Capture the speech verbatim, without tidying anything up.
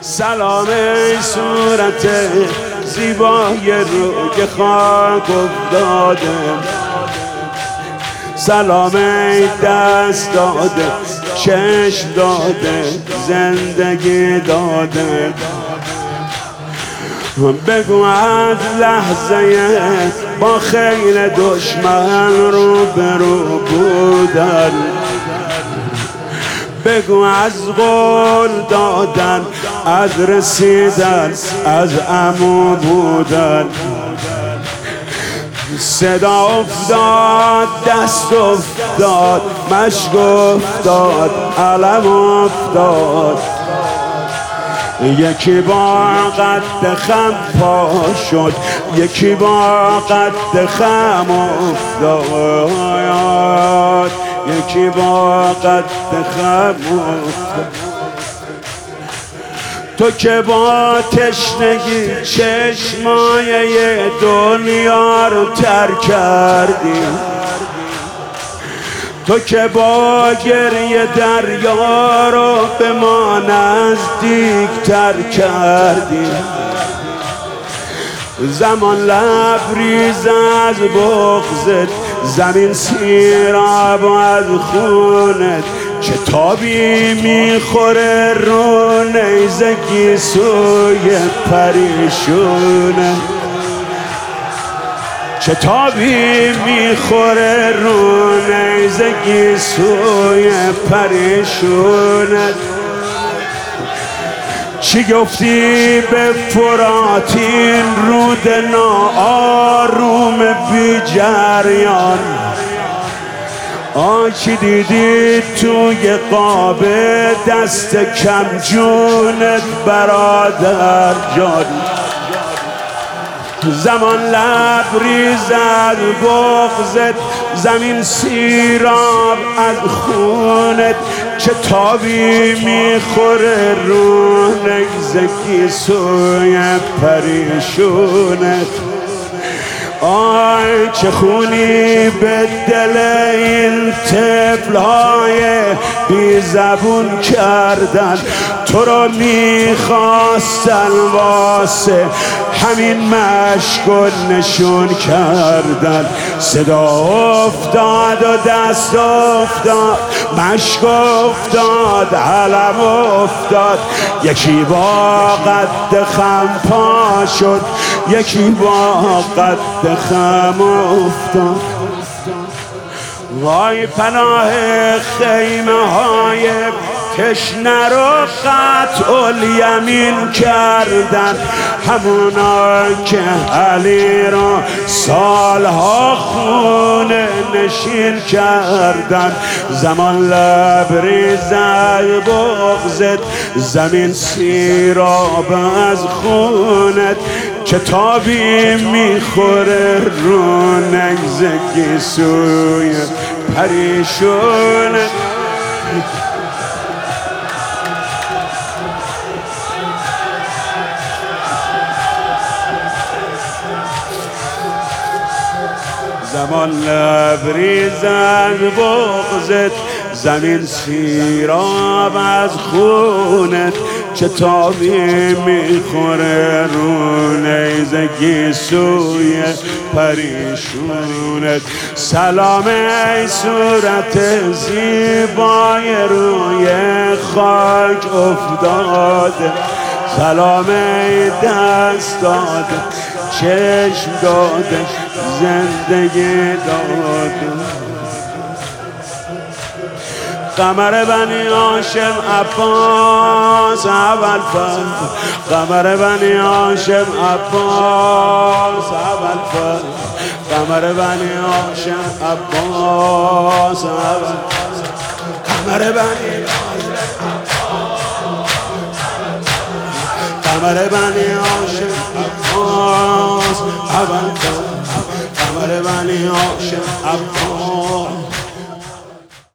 سلام ای صورت زیبای روی خاک افتاده، سلام ای دست داده، چشم داده، زندگی داده. بگو از لحظه با خیل دشمن رو برو بودن، بگو از قول دادن، از رسیدن، از عمو بودن. صدا افتاد، دست افتاد، مشک افتاد، علم افتاد. یکی با قد خم پا شد، یکی با قد خم افتاد، یکی با قد خم افتاد. تو که با تشنگی چشمای دنیا رو تر کردی، تو که با گریه دریا رو به ما نزدیک تر کردی. زمان لبریز از بغضت، زمین سیراب از خونت. چه تابی میخوره رو نیزه گیسوی پریشونت، چه تابی میخوره رو نیزه گیسوی پریشونت. چی گفتی به فرات این رود ناآروم بی جریان؟ آ چی دیدی توی قاب دست کم جونت برادر جان؟ زمان لبریز از بغضت، زمین سیراب از خونت. چه تابی میخوره رو نیزه گیسوی پریشونت. آی چه خونی به دل این طفل‌های بی زبون کردن، تو رو میخواستن واسه همین مشک و نشون کردن. صدا افتاد و دست افتاد، مشک افتاد، علم افتاد. یکی با قد خم پا شد، یکی با قد خم افتاد. وای پناه خیمه های تشنه رو قطع الیمین کردن، همونا که علی رو سالها خونه نشین کردن. زمان لبریز از بغضت، زمین سیراب از خونت. چه تابی میخوره رو نیزه گیسوی پریشونت. زمان لبریز از بغضت، زمین سیراب از خونت. چه تابی میخوره رو نیزه گیسوی پریشونت. سلام ای صورت زیبای روی خاک افتاده، سلام ای دست داده، چشم داده، زندگی داده. قمر بنی هاشم عباس اول فرد، قمر بنی هاشم عباس اول فرد، قمر بنی هاشم عباس اول، قمر بنی قمر بنی هاشم عباس اول فرد، قمر بنی هاشم عباس.